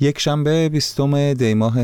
یک شنبه 20 دی ماه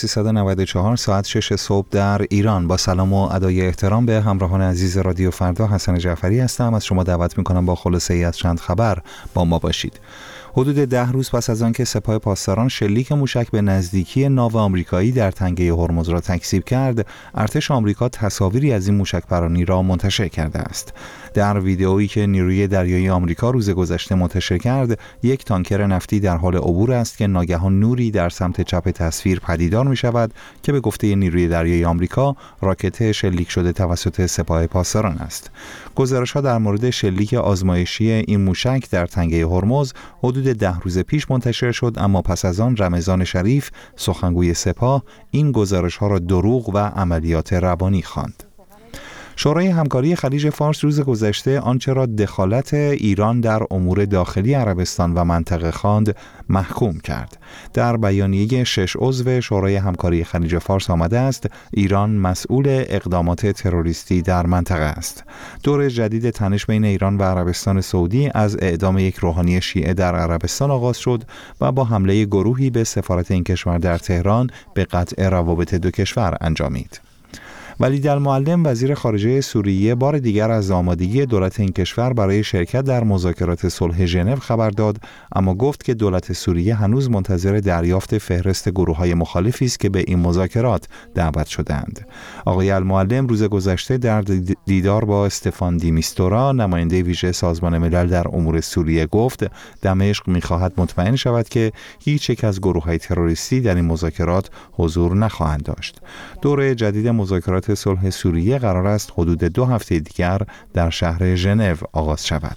1394 ساعت 6 صبح در ایران. با سلام و ادای احترام به همراهان عزیز رادیو فردا، حسن جعفری هستم. از شما دعوت میکنم با خلاصه ای از چند خبر با ما باشید. حدود 10 روز پس از آنکه سپاه پاسداران شلیک موشک به نزدیکی ناو آمریکایی در تنگه هرمز را تکذیب کرد، ارتش آمریکا تصاویری از این موشک‌پرانی را منتشر کرده است. در ویدئویی که نیروی دریایی آمریکا روز گذشته منتشر کرد، یک تانکر نفتی در حال عبور است که ناگهان نوری در سمت چپ تصویر پدیدار می شود که به گفته نیروی دریایی آمریکا راکت شلیک شده توسط سپاه پاسداران است. گزارش‌ها در مورد شلیک آزمایشی این موشک در تنگه هرمز حدود 10 روز پیش منتشر شد، اما پس از آن رمضان شریف، سخنگوی سپاه، این گزارش‌ها را دروغ و عملیات روانی خواند. شورای همکاری خلیج فارس روز گذشته آنچه را دخالت ایران در امور داخلی عربستان و منطقه خواند محکوم کرد. در بیانیه 6 عضو شورای همکاری خلیج فارس آمده است ایران مسئول اقدامات تروریستی در منطقه است. دور جدید تنش بین ایران و عربستان سعودی از اعدام یک روحانی شیعه در عربستان آغاز شد و با حمله گروهی به سفارت این کشور در تهران به قطع روابط دو کشور انجامید. ولیدالمعلم وزیر خارجه سوریه بار دیگر از آمادگی دولت این کشور برای شرکت در مذاکرات صلح ژنو خبر داد، اما گفت که دولت سوریه هنوز منتظر دریافت فهرست گروه‌های مخالفی است که به این مذاکرات دعوت شدند. آقای المعلم روز گذشته در دیدار با استفان دی میستورا، نماینده ویژه سازمان ملل در امور سوریه، گفت دمشق می‌خواهد مطمئن شود که هیچ یک از گروه‌های تروریستی در این مذاکرات حضور نخواهند داشت. دوره جدید مذاکرات صلح سوریه قرار است حدود 2 هفته دیگر در شهر ژنو آغاز شود.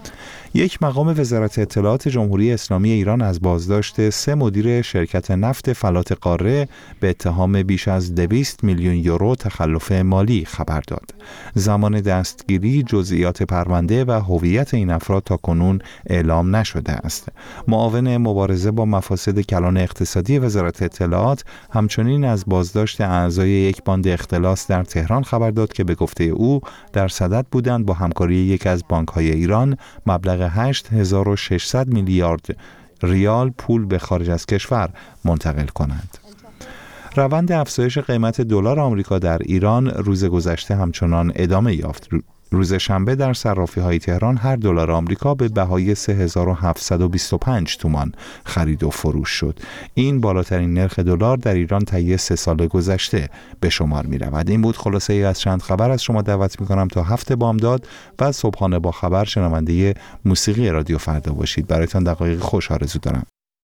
یک مقام وزارت اطلاعات جمهوری اسلامی ایران از بازداشت 3 مدیر شرکت نفت فلات قاره به اتهام بیش از 200 میلیون یورو تخلف مالی خبر داد. زمان دستگیری، جزئیات پرونده و هویت این افراد تاکنون اعلام نشده است. معاون مبارزه با مفاسد کلان اقتصادی وزارت اطلاعات همچنین از بازداشت اعضای یک باند اختلاس در تهران خبر داد که به گفته او در صدد بودند با همکاری یک از بانک‌های ایران مبلغ 8600 میلیارد ریال پول به خارج از کشور منتقل کنند. روند افزایش قیمت دلار آمریکا در ایران روز گذشته همچنان ادامه یافت. روز شنبه در صرافی‌های تهران هر دلار آمریکا به بهای 3725 تومان خرید و فروش شد. این بالاترین نرخ دلار در ایران طی 3 سال گذشته به شمار می‌رود. این بود خلاصه ای از چند خبر. از شما دعوت می‌کنم تا هفته بامداد و صبحانه با خبر شنونده موسیقی رادیو فردا باشید. برایتان دقایق خوش آرزو دارم.